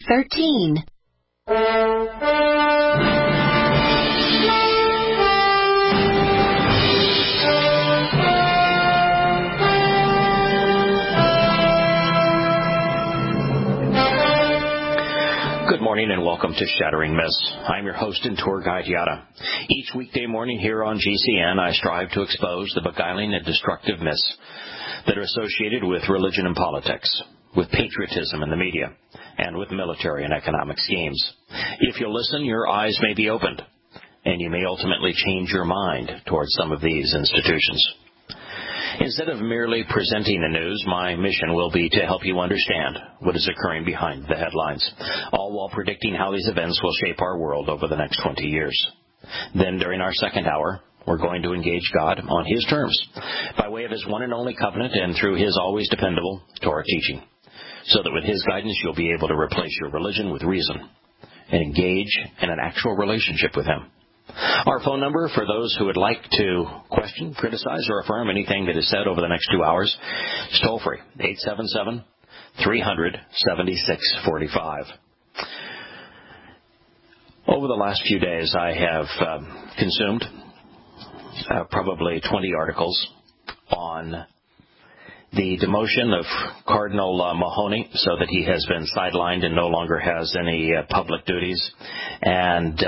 13. Good morning and welcome to Shattering Myths. I'm your host and tour guide, Yada. Each weekday morning here on GCN, I strive to expose the beguiling and destructive myths that are associated with religion and politics, with patriotism in the media, and with military and economic schemes. If you'll listen, your eyes may be opened, and you may ultimately change your mind towards some of these institutions. Instead of merely presenting the news, my mission will be to help you understand what is occurring behind the headlines, all while predicting how these events will shape our world over the next 20 years. Then, during our second hour, we're going to engage God on His terms, by way of His one and only covenant and through His always dependable Torah teaching, so that with His guidance you'll be able to replace your religion with reason and engage in an actual relationship with Him. Our phone number for those who would like to question, criticize, or affirm anything that is said over the next 2 hours is toll-free, 877-300-7645. Over the last few days, I have consumed probably 20 articles on the demotion of Cardinal Mahoney, so that he has been sidelined and no longer has any public duties, and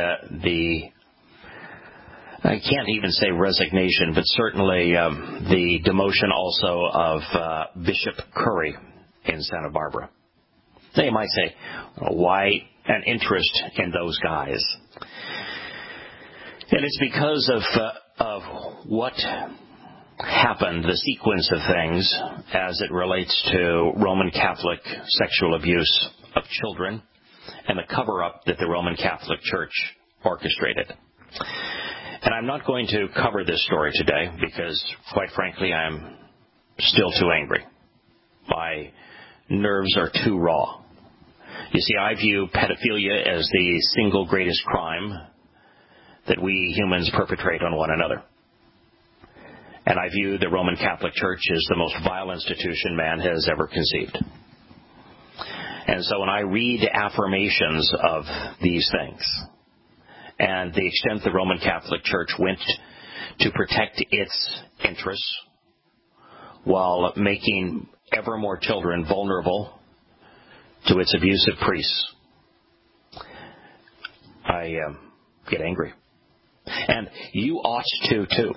I can't even say resignation, but certainly the demotion also of Bishop Curry in Santa Barbara. Now you might say, why an interest in those guys? And it's because of what happened, the sequence of things as it relates to Roman Catholic sexual abuse of children and the cover-up that the Roman Catholic Church orchestrated. And I'm not going to cover this story today because, quite frankly, I'm still too angry. My nerves are too raw. You see, I view pedophilia as the single greatest crime that we humans perpetrate on one another. And I view the Roman Catholic Church as the most vile institution man has ever conceived. And so when I read affirmations of these things, and the extent the Roman Catholic Church went to protect its interests while making ever more children vulnerable to its abusive priests, I get angry. And you ought to, too.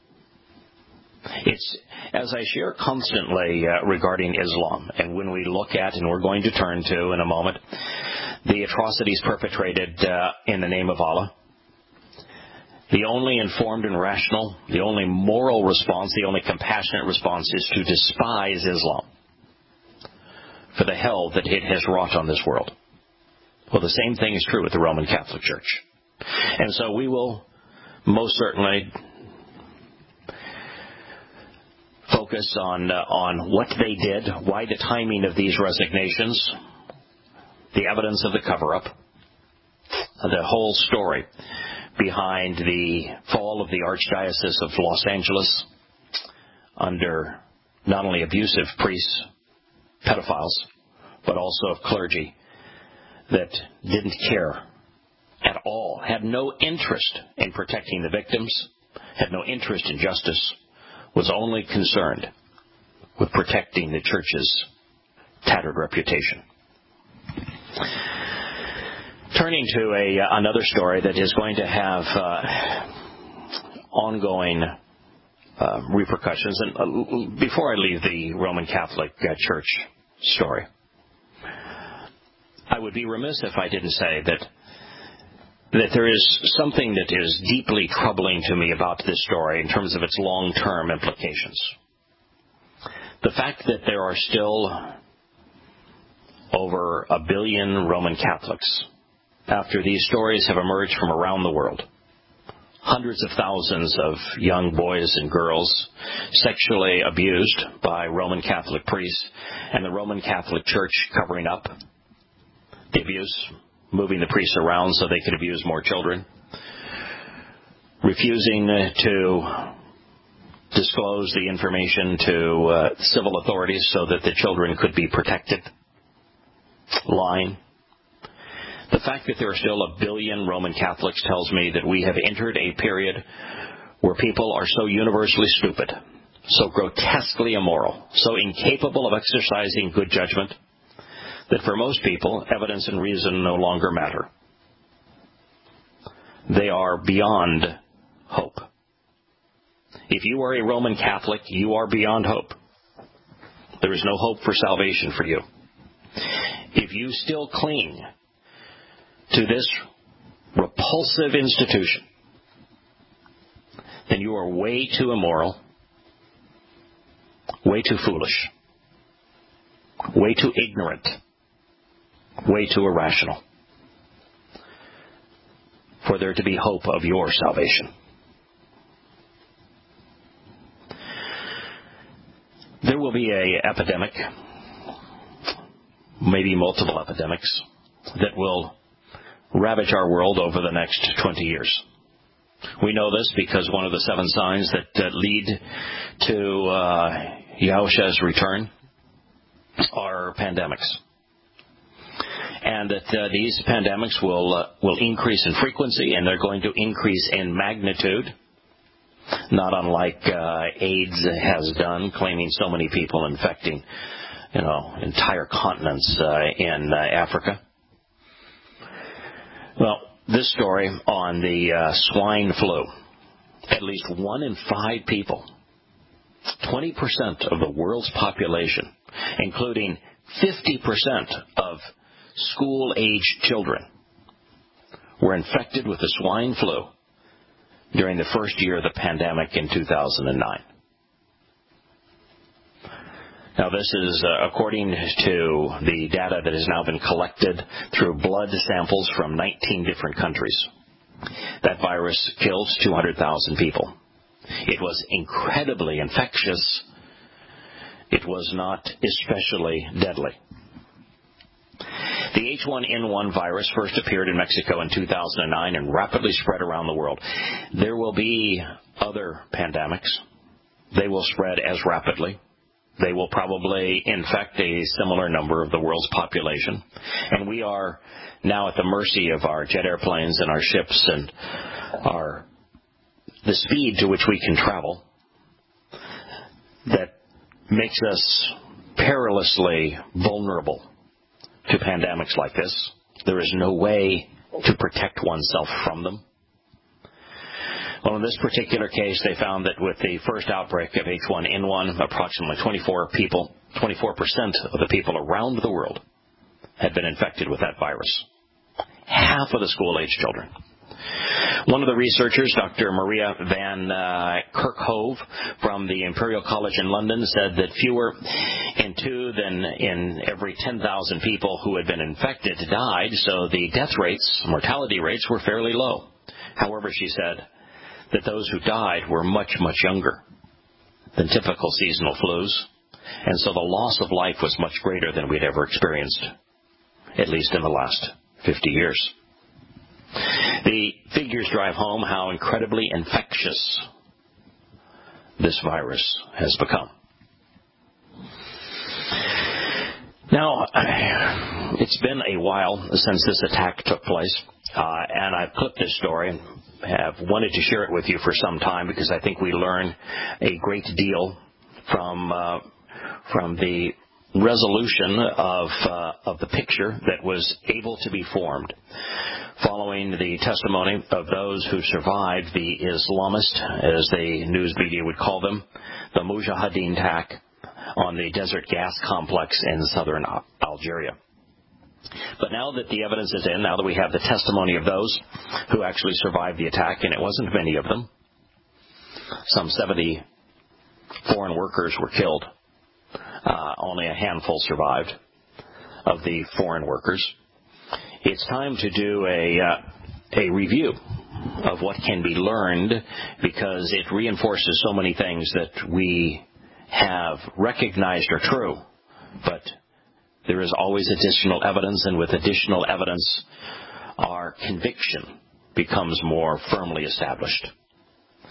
It's, as I share constantly regarding Islam, and when we look at, and we're going to turn to in a moment, the atrocities perpetrated in the name of Allah, the only informed and rational, the only moral response, the only compassionate response is to despise Islam for the hell that it has wrought on this world. Well, the same thing is true with the Roman Catholic Church. And so we will most certainly focus on what they did, why the timing of these resignations, the evidence of the cover-up, the whole story behind the fall of the Archdiocese of Los Angeles under not only abusive priests, pedophiles, but also of clergy that didn't care at all, had no interest in protecting the victims, had no interest in justice, was only concerned with protecting the Church's tattered reputation. Turning to another story that is going to have ongoing repercussions. And before I leave the Roman Catholic Church story, I would be remiss if I didn't say that there is something that is deeply troubling to me about this story in terms of its long-term implications. The fact that there are still over 1 billion Roman Catholics, after these stories have emerged from around the world, hundreds of thousands of young boys and girls sexually abused by Roman Catholic priests, and the Roman Catholic Church covering up the abuse, moving the priests around so they could abuse more children, refusing to disclose the information to civil authorities so that the children could be protected, lying, The fact that there are still 1 billion Roman Catholics tells me that we have entered a period where people are so universally stupid, so grotesquely immoral, so incapable of exercising good judgment, that for most people, evidence and reason no longer matter. They are beyond hope. If you are a Roman Catholic, you are beyond hope. There is no hope for salvation for you. If you still cling to this repulsive institution, then you are way too immoral, way too foolish, way too ignorant, way too irrational for there to be hope of your salvation. There will be an epidemic, maybe multiple epidemics, that will ravage our world over the next 20 years. We know this because one of the 7 signs that lead to Yahushua's return are pandemics. And that these pandemics will increase in frequency, and they're going to increase in magnitude, not unlike AIDS has done, claiming so many people, infecting, entire continents in Africa. Well, this story on the swine flu. At least 1 in 5 people, 20% of the world's population, including 50% of school-aged children, were infected with the swine flu during the first year of the pandemic in 2009. Now, this is according to the data that has now been collected through blood samples from 19 different countries. That virus killed 200,000 people. It was incredibly infectious. It was not especially deadly. The H1N1 virus first appeared in Mexico in 2009 and rapidly spread around the world. There will be other pandemics. They will spread as rapidly. They will probably infect a similar number of the world's population. And we are now at the mercy of our jet airplanes and our ships and the speed to which we can travel that makes us perilously vulnerable to pandemics like this. There is no way to protect oneself from them. Well, in this particular case, they found that with the first outbreak of H1N1, approximately 24% of the people around the world had been infected with that virus. Half of the school-age children. One of the researchers, Dr. Maria van Kerkhove from the Imperial College in London, said that fewer in 2 than in every 10,000 people who had been infected died, so the death rates, mortality rates, were fairly low. However, she said that those who died were much, much younger than typical seasonal flus, and so the loss of life was much greater than we'd ever experienced, at least in the last 50 years. The figures drive home how incredibly infectious this virus has become. Now, it's been a while since this attack took place, and I've clipped this story and have wanted to share it with you for some time because I think we learn a great deal from the resolution of the picture that was able to be formed following the testimony of those who survived the Islamist, as the news media would call them, the Mujahideen attack on the Desert Gas Complex in southern Algeria. But now that the evidence is in, now that we have the testimony of those who actually survived the attack, and it wasn't many of them, some 70 foreign workers were killed. Only a handful survived of the foreign workers. It's time to do a review of what can be learned because it reinforces so many things that we have recognized are true. But there is always additional evidence, and with additional evidence, our conviction becomes more firmly established.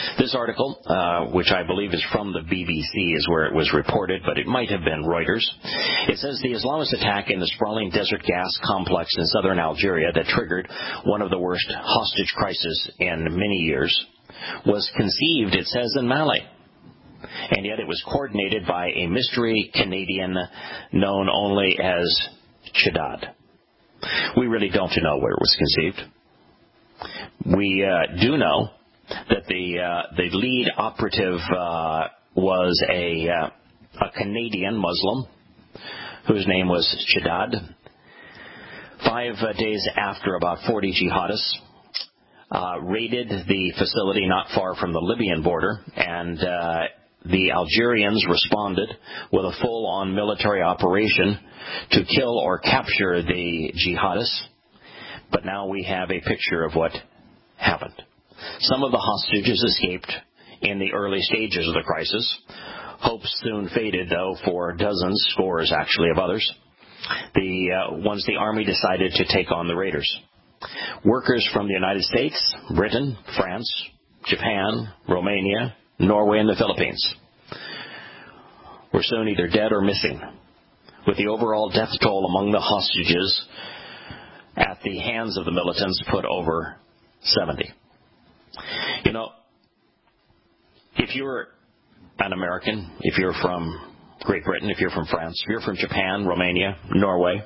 This article, which I believe is from the BBC, is where it was reported, but it might have been Reuters. It says the Islamist attack in the sprawling desert gas complex in southern Algeria that triggered one of the worst hostage crises in many years was conceived, it says, in Mali. And yet it was coordinated by a mystery Canadian known only as Chidad. We really don't know where it was conceived. We do know that the lead operative was a Canadian Muslim whose name was Chidad. 5 days after, about 40 jihadists raided the facility not far from the Libyan border, and the Algerians responded with a full-on military operation to kill or capture the jihadists. But now we have a picture of what happened. Some of the hostages escaped in the early stages of the crisis. Hopes soon faded, though, for dozens, scores actually, of others. Once the army decided to take on the raiders. Workers from the United States, Britain, France, Japan, Romania, Norway, and the Philippines were soon either dead or missing, with the overall death toll among the hostages at the hands of the militants put over 70. You know, if you're an American, if you're from Great Britain, if you're from France, if you're from Japan, Romania, Norway,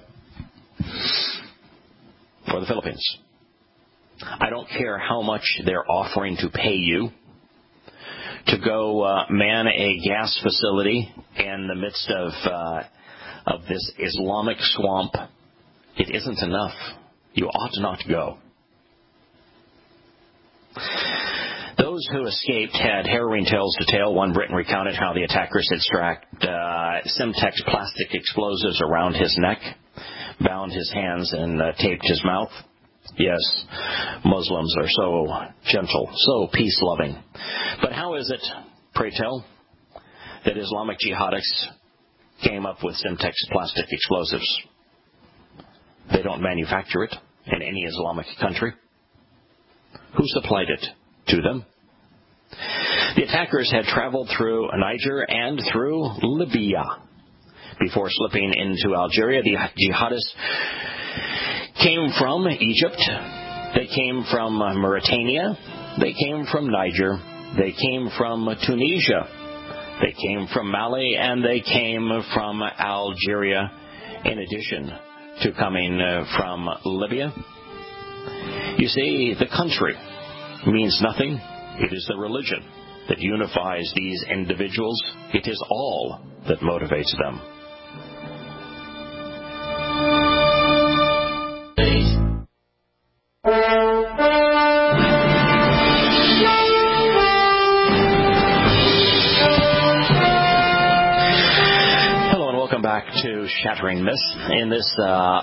or the Philippines, I don't care how much they're offering to pay you to go man a gas facility in the midst of this Islamic swamp. It isn't enough. You ought not go. Those who escaped had harrowing tales to tell. One Briton recounted how the attackers had strapped Semtex plastic explosives around his neck, bound his hands, and taped his mouth. Yes, Muslims are so gentle, so peace-loving. But how is it, pray tell, that Islamic jihadists came up with Semtex plastic explosives? They don't manufacture it in any Islamic country. Who supplied it to them? The attackers had traveled through Niger and through Libya before slipping into Algeria. The jihadists came from Egypt. They came from Mauritania. They came from Niger. They came from Tunisia. They came from Mali, and they came from Algeria, in addition to coming from Libya. You see, the country means nothing. It is the religion that unifies these individuals. It is all that motivates them. Hello and welcome back to Shattering Myths. In this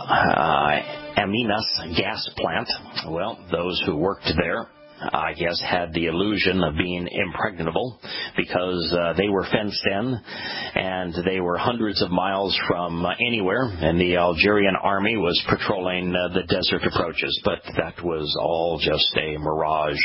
Aminas gas plant, well, those who worked there, I guess, had the illusion of being impregnable because they were fenced in and they were hundreds of miles from anywhere, and the Algerian army was patrolling the desert approaches. But that was all just a mirage.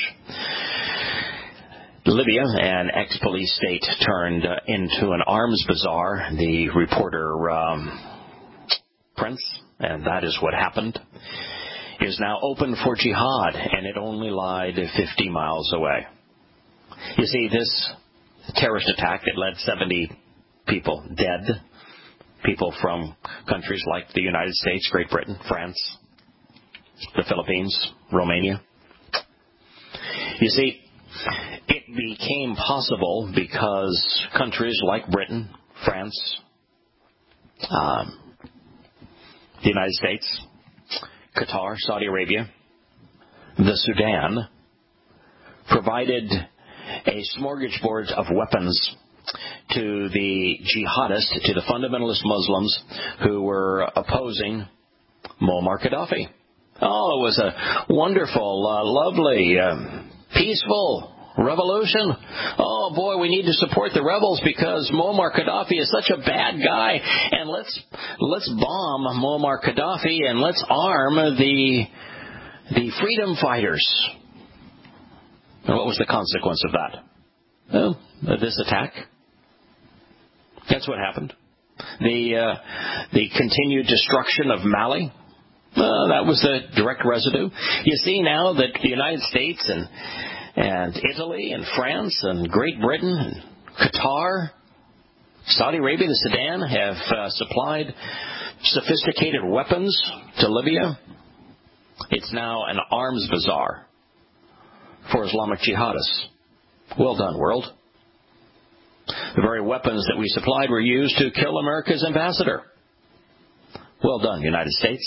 Libya, an ex-police state, turned into an arms bazaar. The reporter Prince, and that is what happened, is now open for jihad, and it only lied 50 miles away. You see, this terrorist attack that led 70 people dead, people from countries like the United States, Great Britain, France, the Philippines, Romania. You see, it became possible because countries like Britain, France, the United States, Qatar, Saudi Arabia, the Sudan, provided a smorgasbord of weapons to the jihadists, to the fundamentalist Muslims who were opposing Muammar Gaddafi. Oh, it was a wonderful, lovely, peaceful revolution. Oh boy, we need to support the rebels because Muammar Gaddafi is such a bad guy, and let's bomb Muammar Gaddafi and let's arm the freedom fighters. And what was the consequence of that? Well, this attack. That's what happened. The continued destruction of Mali. That was the direct residue. You see now that the United States and Italy and France and Great Britain and Qatar, Saudi Arabia, the Sudan have supplied sophisticated weapons to Libya. It's now an arms bazaar for Islamic jihadists. Well done, world. The very weapons that we supplied were used to kill America's ambassador. Well done, United States.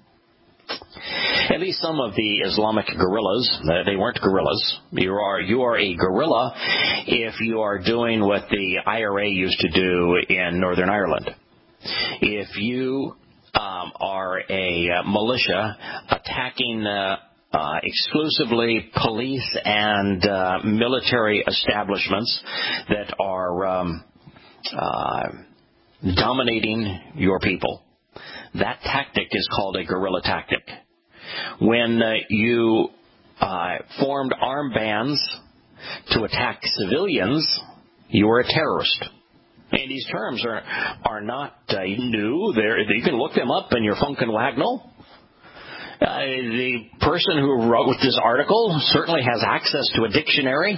At least some of the Islamic guerrillas, they weren't guerrillas. You are a guerrilla if you are doing what the IRA used to do in Northern Ireland. If you are a militia attacking exclusively police and military establishments that are dominating your people, that tactic is called a guerrilla tactic. When you formed armed bands to attack civilians, you were a terrorist. And these terms are not new. You can look them up in your Funk and Wagnall. The person who wrote this article certainly has access to a dictionary.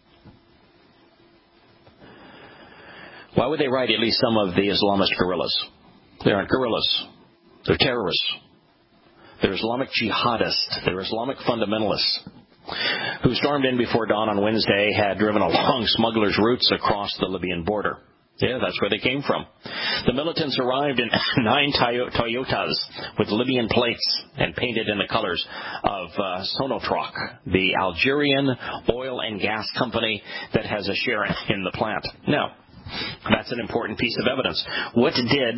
Why would they write at least some of the Islamist guerrillas? They aren't guerrillas. They're terrorists. They're Islamic jihadists. They're Islamic fundamentalists who stormed in before dawn on Wednesday, had driven along smugglers' routes across the Libyan border. Yeah, that's where they came from. The militants arrived in 9 Toyotas with Libyan plates and painted in the colors of Sonatrach, the Algerian oil and gas company that has a share in the plant. Now, that's an important piece of evidence. What did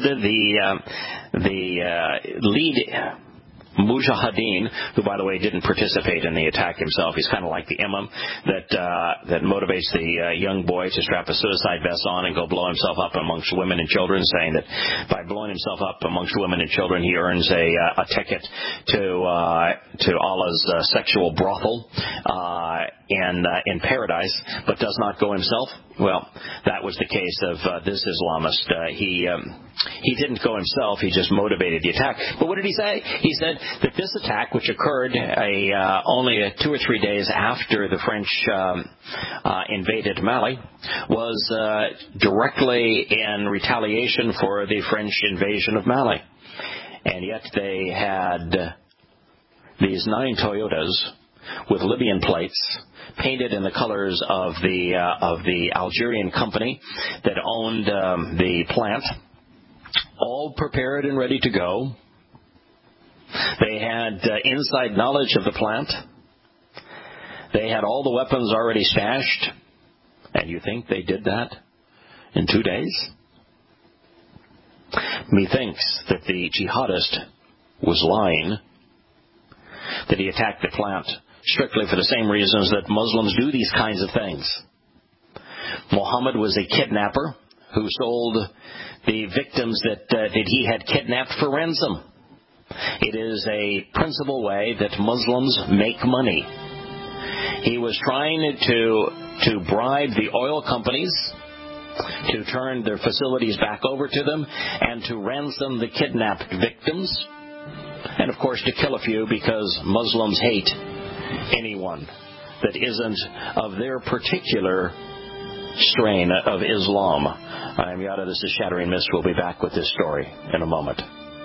the lead Mujahideen, who, by the way, didn't participate in the attack himself. He's kind of like the imam that motivates the young boy to strap a suicide vest on and go blow himself up amongst women and children, saying that by blowing himself up amongst women and children, he earns a ticket to Allah's sexual brothel in paradise, but does not go himself. Well, that was the case of this Islamist. He didn't go himself. He just motivated the attack. But what did he say? He said that this attack, which occurred only 2 or 3 days after the French invaded Mali, was directly in retaliation for the French invasion of Mali. And yet they had these 9 Toyotas with Libyan plates painted in the colors of the Algerian company that owned the plant, all prepared and ready to go. They had inside knowledge of the plant. They had all the weapons already stashed. And you think they did that in 2 days? Methinks that the jihadist was lying, that he attacked the plant strictly for the same reasons that Muslims do these kinds of things. Muhammad was a kidnapper who sold the victims that he had kidnapped for ransom. It is a principal way that Muslims make money. He was trying to bribe the oil companies to turn their facilities back over to them and to ransom the kidnapped victims. And, of course, to kill a few, because Muslims hate anyone that isn't of their particular strain of Islam. I'm Yada. This is Shattering Myths. We'll be back with this story in a moment.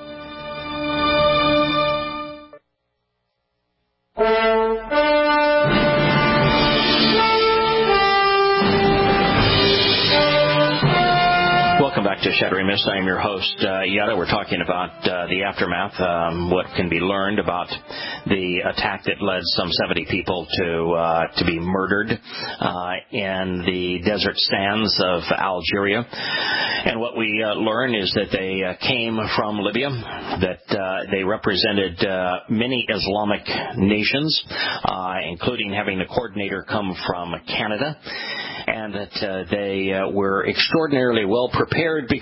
Welcome back to Shattering Myths. I am your host, Yada. We're talking about the aftermath, what can be learned about the attack that led some 70 people to be murdered in the desert sands of Algeria. And what we learn is that they came from Libya, that they represented many Islamic nations, including having the coordinator come from Canada, and that they were extraordinarily well prepared because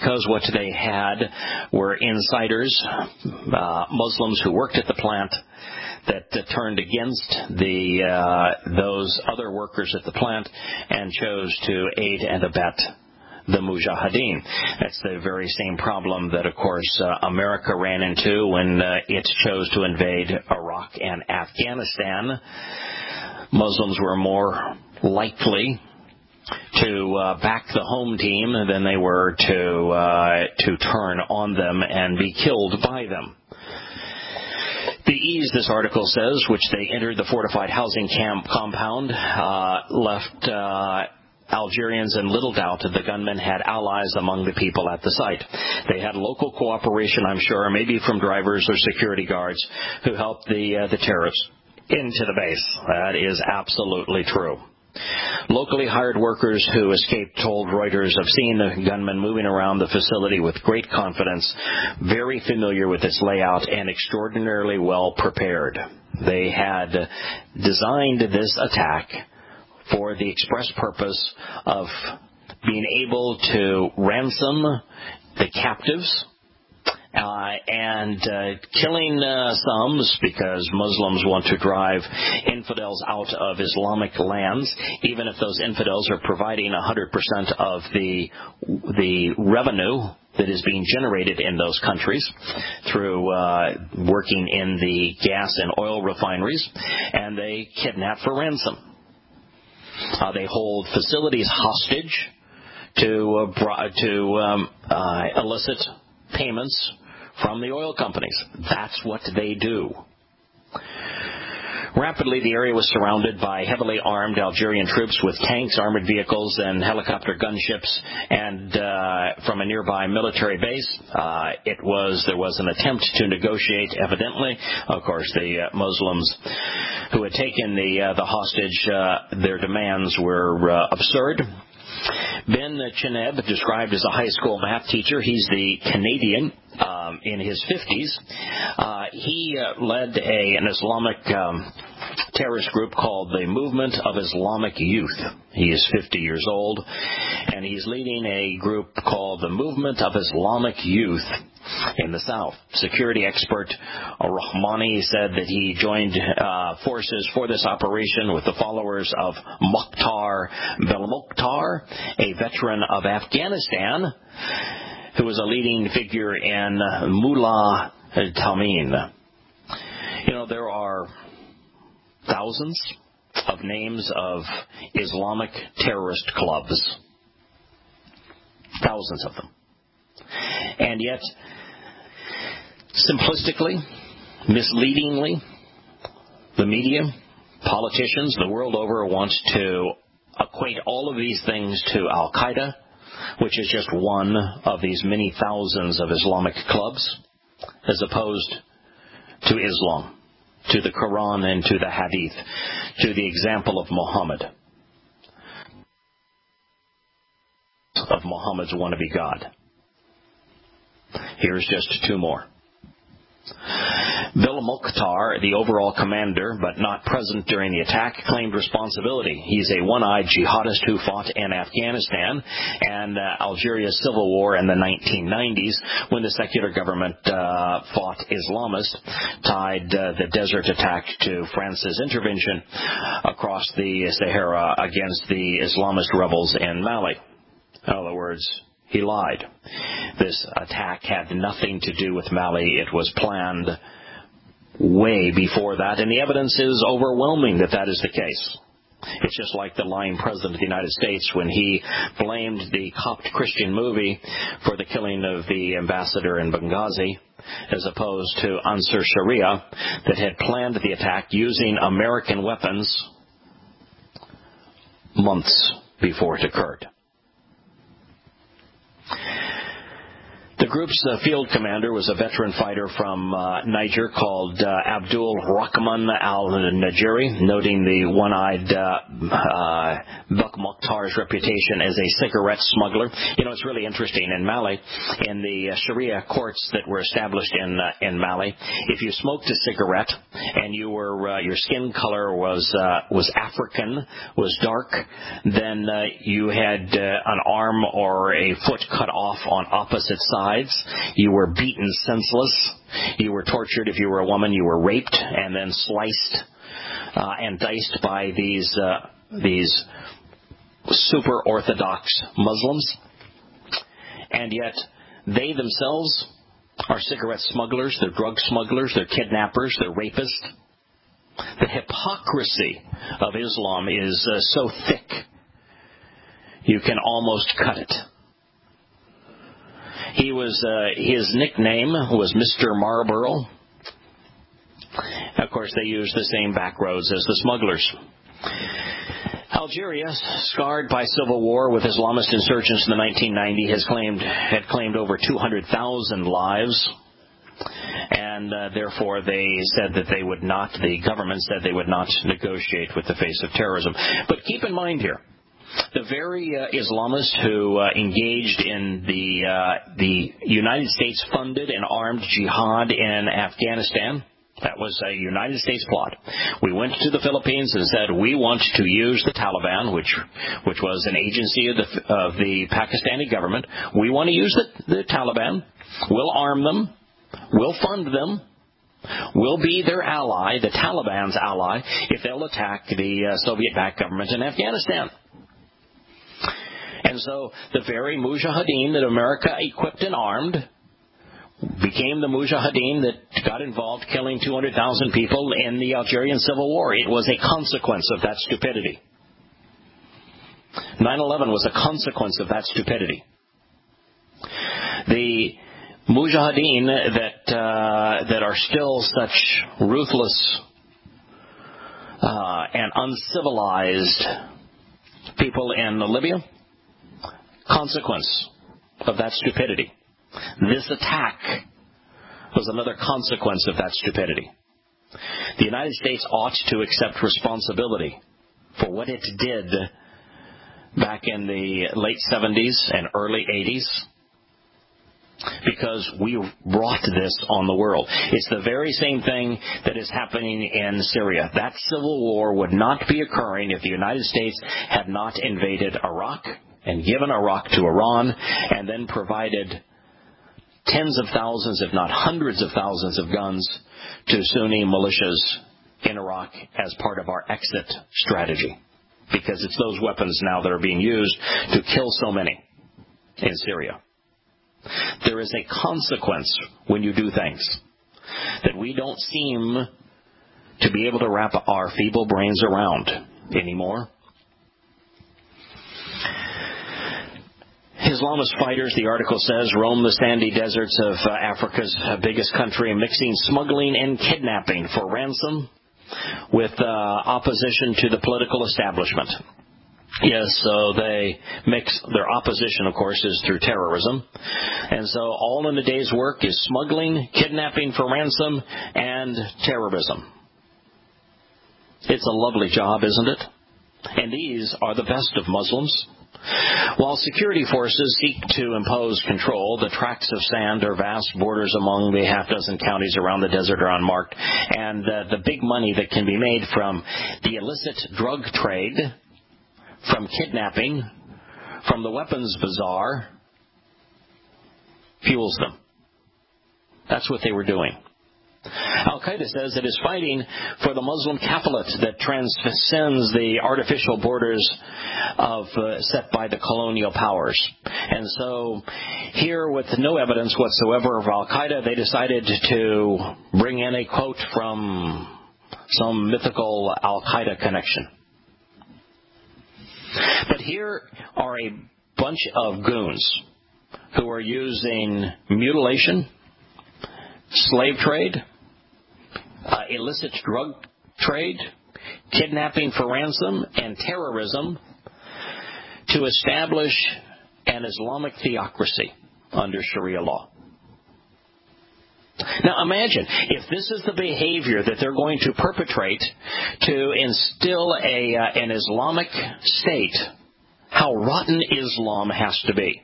because what they had were insiders, Muslims who worked at the plant, that turned against those other workers at the plant and chose to aid and abet the Mujahideen. That's the very same problem that, of course, America ran into when it chose to invade Iraq and Afghanistan. Muslims were more likely to back the home team than they were to turn on them and be killed by them. The ease, this article says, which they entered the fortified housing compound, left Algerians in little doubt that the gunmen had allies among the people at the site. They had local cooperation, I'm sure, maybe from drivers or security guards who helped the terrorists into the base. That is absolutely true. Locally hired workers who escaped told Reuters of seeing the gunmen moving around the facility with great confidence, very familiar with its layout, and extraordinarily well prepared. They had designed this attack for the express purpose of being able to ransom the captives and killing some, because Muslims want to drive infidels out of Islamic lands, even if those infidels are providing 100% of the revenue that is being generated in those countries through working in the gas and oil refineries, and they kidnap for ransom. They hold facilities hostage to elicit payments from the oil companies. That's what they do. Rapidly, the area was surrounded by heavily armed Algerian troops with tanks, armored vehicles, and helicopter gunships, and from a nearby military base, there was an attempt to negotiate, evidently. Of course, the Muslims who had taken the hostage, their demands were absurd. Ben Cheneb, described as a high school math teacher, he's the Canadian in his 50s. He led an Islamic terrorist group called the Movement of Islamic Youth. He is 50 years old, and he's leading a group called the Movement of Islamic Youth in the South. Security expert Rahmani said that he joined forces for this operation with the followers of Mokhtar Belmokhtar, a veteran of Afghanistan, who was a leading figure in Mullah Tamim. You know, there are thousands of names of Islamic terrorist clubs. Thousands of them. And yet, simplistically, misleadingly, the media, politicians the world over want to equate all of these things to Al-Qaeda, which is just one of these many thousands of Islamic clubs, as opposed to Islam, to the Quran and to the Hadith, to the example of Muhammad, of Muhammad's wannabe God. Here's just two more. Bill Mokhtar, the overall commander, but not present during the attack, claimed responsibility. He's a one-eyed jihadist who fought in Afghanistan and Algeria's civil war in the 1990s when the secular government fought Islamists, tied the desert attack to France's intervention across the Sahara against the Islamist rebels in Mali. In other words, he lied. This attack had nothing to do with Mali. It was planned way before that, and the evidence is overwhelming that that is the case. It's just like the lying president of the United States when he blamed the Copt Christian movie for the killing of the ambassador in Benghazi, as opposed to Ansar Sharia that had planned the attack using American weapons months before it occurred. The group's field commander was a veteran fighter from Niger called Abdul Rahman al-Najeri, noting the one-eyed Buck Mukhtar's reputation as a cigarette smuggler. It's really interesting. In Mali, in the Sharia courts that were established in Mali, if you smoked a cigarette and you were your skin color was African, was dark, then you had an arm or a foot cut off on opposite sides. You were beaten senseless. You were tortured. If you were a woman, you were raped and then sliced and diced by these super orthodox Muslims. And yet they themselves are cigarette smugglers, they're drug smugglers, they're kidnappers, they're rapists. The hypocrisy of Islam is so thick, you can almost cut it. His nickname was Mr. Marlborough. Of course, they used the same back roads as the smugglers. Algeria, scarred by civil war with Islamist insurgents in the 1990s, had claimed over 200,000 lives. And therefore, they said that they would not, the government said they would not negotiate with the face of terrorism. But keep in mind here, the very Islamists who engaged in the United States funded and armed jihad in Afghanistan, that was a United States plot. We went to the Philippines and said, we want to use the Taliban, which was an agency of the Pakistani government. We want to use the Taliban. We'll arm them. We'll fund them. We'll be their ally, the Taliban's ally, if they'll attack the Soviet-backed government in Afghanistan. And so the very Mujahideen that America equipped and armed became the Mujahideen that got involved killing 200,000 people in the Algerian Civil War. It was a consequence of that stupidity. 9/11 was a consequence of that stupidity. The Mujahideen that are still such ruthless and uncivilized people in Libya, consequence of that stupidity. This attack was another consequence of that stupidity. The United States ought to accept responsibility for what it did back in the late 70s and early 80s, because we brought this on the world. It's the very same thing that is happening in Syria. That civil war would not be occurring if the United States had not invaded Iraq and given Iraq to Iran and then provided tens of thousands, if not hundreds of thousands of guns to Sunni militias in Iraq as part of our exit strategy. Because it's those weapons now that are being used to kill so many in Syria. There is a consequence when you do things that we don't seem to be able to wrap our feeble brains around anymore. Islamist fighters, the article says, roam the sandy deserts of Africa's biggest country, mixing smuggling and kidnapping for ransom with opposition to the political establishment. Yes, so they mix their opposition, of course, is through terrorism. And so all in a day's work is smuggling, kidnapping for ransom, and terrorism. It's a lovely job, isn't it? And these are the best of Muslims. While security forces seek to impose control, the tracts of sand or vast borders among the half-dozen counties around the desert are unmarked, and the big money that can be made from the illicit drug trade, from kidnapping, from the weapons bazaar, fuels them. That's what they were doing. Al-Qaeda says it is fighting for the Muslim caliphate that transcends the artificial borders set by the colonial powers. And so here, with no evidence whatsoever of Al-Qaeda, they decided to bring in a quote from some mythical Al-Qaeda connection. But here are a bunch of goons who are using mutilation, slave trade, illicit drug trade, kidnapping for ransom, and terrorism to establish an Islamic theocracy under Sharia law. Now imagine if this is the behavior that they're going to perpetrate to instill an Islamic state, how rotten Islam has to be.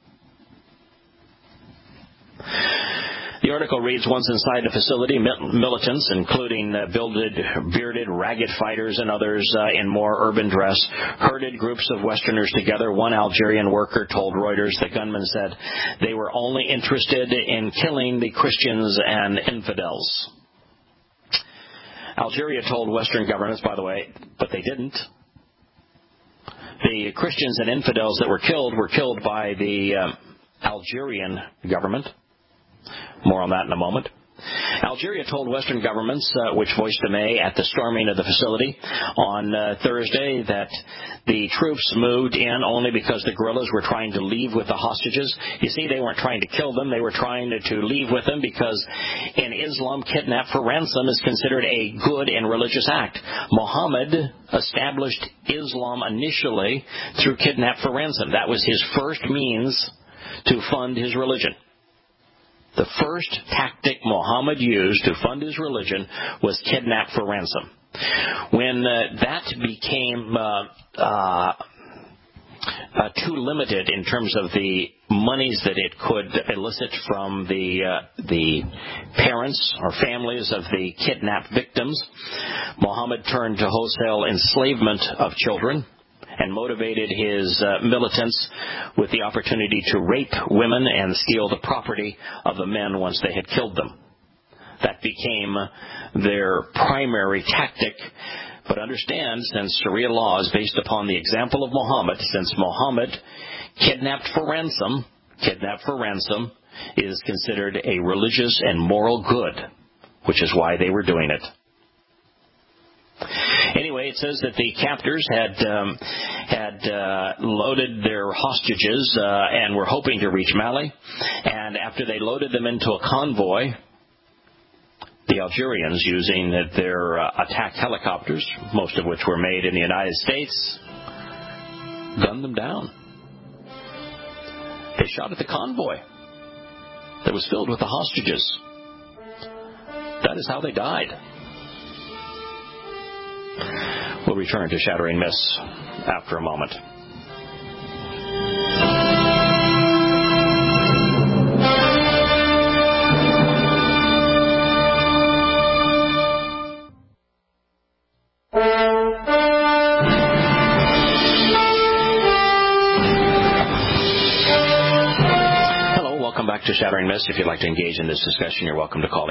The article reads, once inside the facility, militants, including bearded, ragged fighters and others in more urban dress, herded groups of Westerners together. One Algerian worker told Reuters the gunman said they were only interested in killing the Christians and infidels. Algeria told Western governments, by the way, but they didn't. The Christians and infidels that were killed by the Algerian government. More on that in a moment. Algeria told Western governments, which voiced dismay at the storming of the facility on Thursday, that the troops moved in only because the guerrillas were trying to leave with the hostages. You see, they weren't trying to kill them. They were trying to leave with them because in Islam, kidnap for ransom is considered a good and religious act. Muhammad established Islam initially through kidnap for ransom. That was his first means to fund his religion. The first tactic Muhammad used to fund his religion was kidnap for ransom. When that became too limited in terms of the monies that it could elicit from the parents or families of the kidnapped victims, Muhammad turned to wholesale enslavement of children and motivated his militants with the opportunity to rape women and steal the property of the men once they had killed them. That became their primary tactic. But understand, since Sharia law is based upon the example of Muhammad, since Muhammad kidnapped for ransom is considered a religious and moral good, which is why they were doing it. Anyway, it says that the captors had loaded their hostages and were hoping to reach Mali. And after they loaded them into a convoy, the Algerians, using their attack helicopters, most of which were made in the United States, gunned them down. They shot at the convoy that was filled with the hostages. That is how they died. We'll return to Shattering Myths after a moment. Hello, welcome back to Shattering Myths. If you'd like to engage in this discussion, you're welcome to call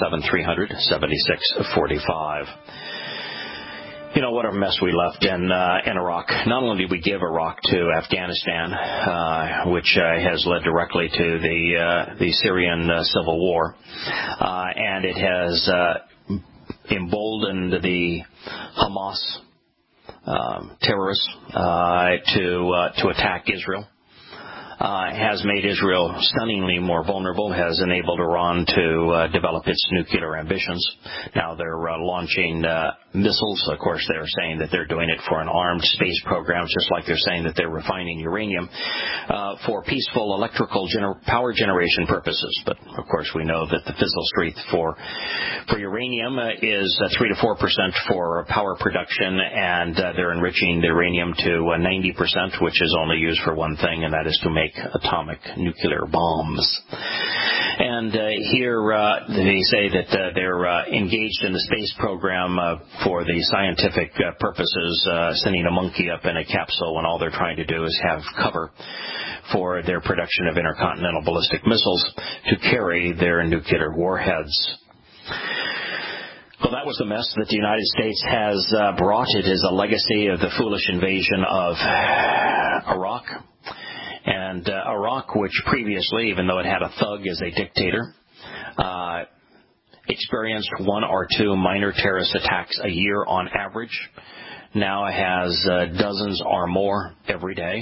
877-300-7645. You know, what a mess we left in Iraq. Not only did we give Iraq to Afghanistan, which has led directly to the Syrian civil war, and it has emboldened the Hamas terrorists to attack Israel. Has made Israel stunningly more vulnerable, has enabled Iran to develop its nuclear ambitions. Now they're launching missiles. Of course, they're saying that they're doing it for an armed space program, just like they're saying that they're refining uranium for peaceful electrical power generation purposes. But, of course, we know that the fissile strength for uranium is 3 to 4% for power production, and they're enriching the uranium to 90%, which is only used for one thing, and that is to make atomic nuclear bombs. And here they say that they're engaged in the space program for the scientific purposes, sending a monkey up in a capsule when all they're trying to do is have cover for their production of intercontinental ballistic missiles to carry their nuclear warheads. Well, that was the mess that the United States has brought. It is a legacy of the foolish invasion of Iraq. And Iraq, which previously, even though it had a thug as a dictator, experienced 1 or 2 minor terrorist attacks a year on average, now has dozens or more every day.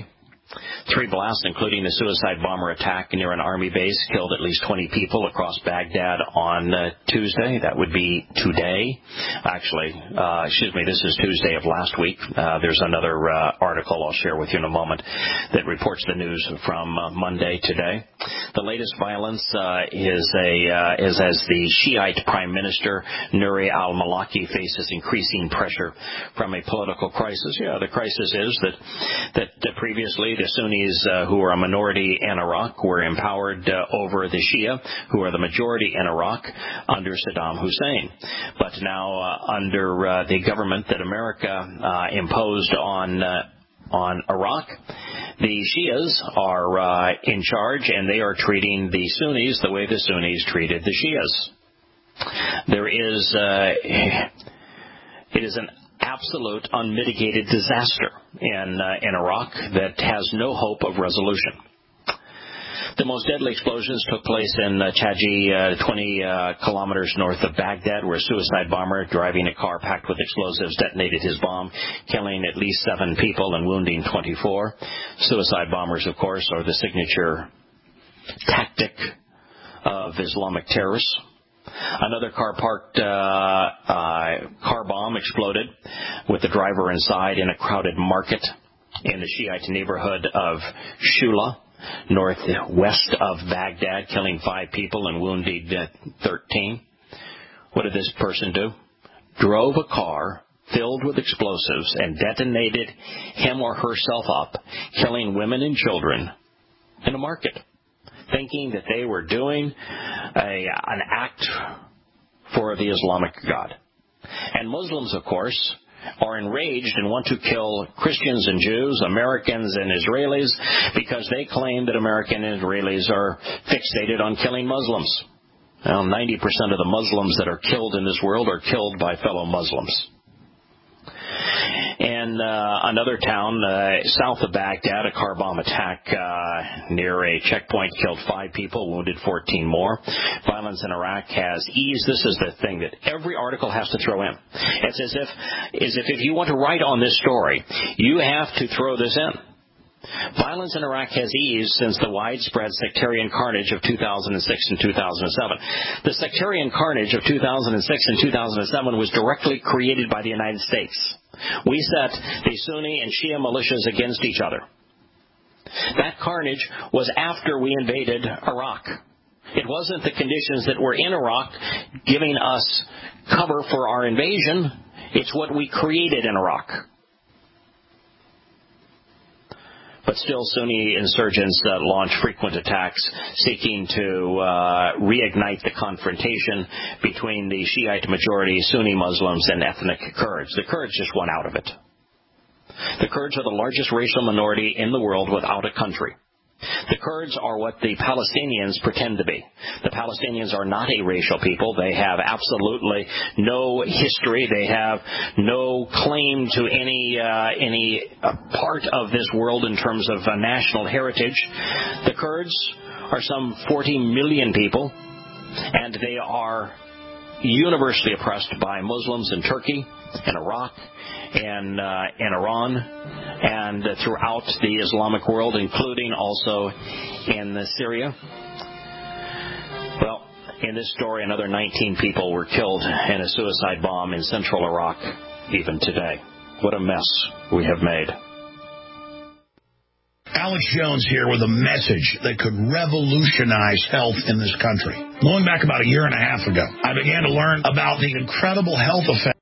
3 blasts, including a suicide bomber attack near an army base, killed at least 20 people across Baghdad on Tuesday. That would be today. Actually, this is Tuesday of last week. There's another article I'll share with you in a moment that reports the news from Monday today. The latest violence is as the Shiite Prime Minister Nouri al-Maliki faces increasing pressure from a political crisis. Yeah, the crisis is that previously the Sunnis, who are a minority in Iraq, were empowered over the Shia, who are the majority in Iraq, under Saddam Hussein. But now, under the government that America imposed on Iraq, the Shias are in charge, and they are treating the Sunnis the way the Sunnis treated the Shias. It is an absolute unmitigated disaster in Iraq that has no hope of resolution. The most deadly explosions took place in Chaji, 20 kilometers north of Baghdad, where a suicide bomber driving a car packed with explosives detonated his bomb, killing at least 7 people and wounding 24. Suicide bombers, of course, are the signature tactic of Islamic terrorists. Another car bomb exploded with the driver inside in a crowded market in the Shiite neighborhood of Shula, northwest of Baghdad, killing 5 people and wounding 13. What did this person do? Drove a car filled with explosives and detonated him or herself up, killing women and children in a market, thinking that they were doing an act for the Islamic God. And Muslims, of course, are enraged and want to kill Christians and Jews, Americans and Israelis, because they claim that American and Israelis are fixated on killing Muslims. Now, 90% of the Muslims that are killed in this world are killed by fellow Muslims. In another town south of Baghdad, a car bomb attack near a checkpoint killed 5 people, wounded 14 more. Violence in Iraq has eased. This is the thing that every article has to throw in. It's as if you want to write on this story, you have to throw this in. Violence in Iraq has eased since the widespread sectarian carnage of 2006 and 2007. The sectarian carnage of 2006 and 2007 was directly created by the United States. We set the Sunni and Shia militias against each other. That carnage was after we invaded Iraq. It wasn't the conditions that were in Iraq giving us cover for our invasion. It's what we created in Iraq. But still, Sunni insurgents launch frequent attacks seeking to reignite the confrontation between the Shiite majority Sunni Muslims and ethnic Kurds. The Kurds just won out of it. The Kurds are the largest racial minority in the world without a country. The Kurds are what the Palestinians pretend to be. The Palestinians are not a racial people. They have absolutely no history. They have no claim to any part of this world in terms of national heritage. The Kurds are some 40 million people, and they are universally oppressed by Muslims in Turkey and Iraq and in Iran and throughout the Islamic world, including also in Syria. Well, in this story, another 19 people were killed in a suicide bomb in central Iraq even today. What a mess we have made. Alex Jones here with a message that could revolutionize health in this country. Going back about a year and a half ago, I began to learn about the incredible health effects